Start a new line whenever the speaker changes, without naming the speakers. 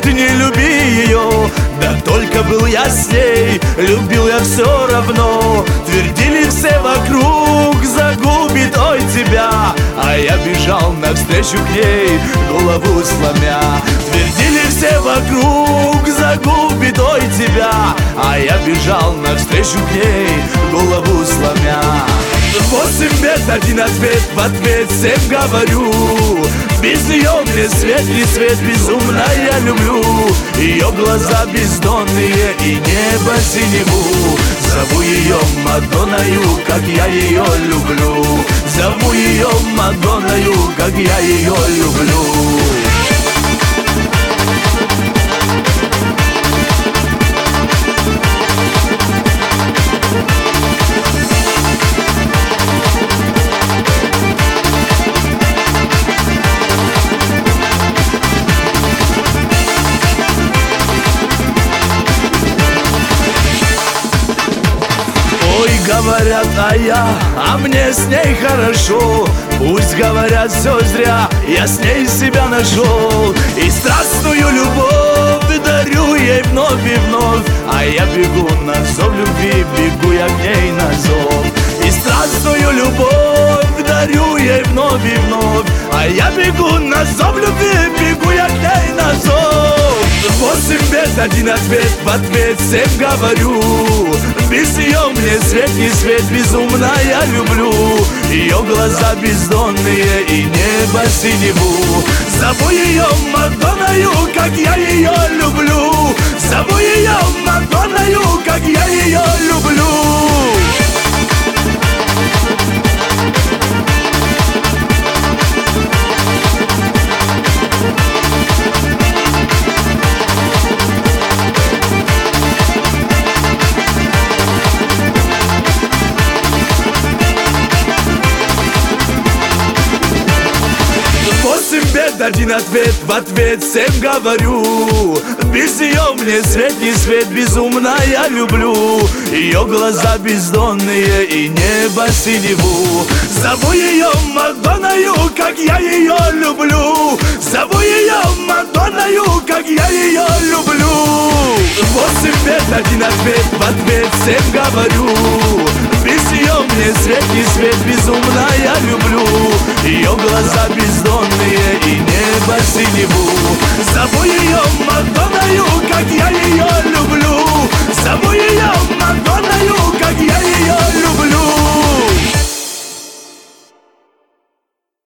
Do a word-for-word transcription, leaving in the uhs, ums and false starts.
ты не люби ее. Да только был я с ней, любил я все равно. Твердили все вокруг, загубит ой тебя, а я бежал навстречу к ней, голову сломя. Твердили все вокруг, загубит ой тебя, а я бежал навстречу к ней, голову сломя. Восемь бед, один ответ, в ответ всем говорю: без нее мне свет не свет, безумно я люблю. Ее глаза бездонные и небо синеву. Зову ее Мадонною, как я ее люблю. Зову ее Мадонною, как я ее люблю. Говорят, а я, а мне с ней хорошо. Пусть говорят, все зря, я с ней себя нашел. И страстную любовь дарю ей вновь и вновь, а я бегу на зов любви, бегу я к ней на зов. И страстную любовь дарю ей вновь и вновь, а я бегу на зов любви, бегу я к ней на зов. Восемь бед, один ответ, в ответ всем говорю: без нее мне свет не свет, безумно я люблю. Ее глаза бездонные и небо синеву. Зову ее Мадонною, как я ее люблю. Зову ее Мадонною, как я ее люблю. Восемь бед, один ответ, в ответ всем говорю: без нее мне свет не свет, безумно я люблю. Ее глаза бездонные и небо синеву. Зову ее Мадонною, как я ее люблю. Зову ее Мадонною, как я ее люблю. Восемь бед, один ответ, в ответ всем говорю: без нее мне свет не свет, безумно я люблю. Ее глаза бездонные и небо синеву. Зову ее Мадонною, как я ее люблю. Зову ее Мадонною.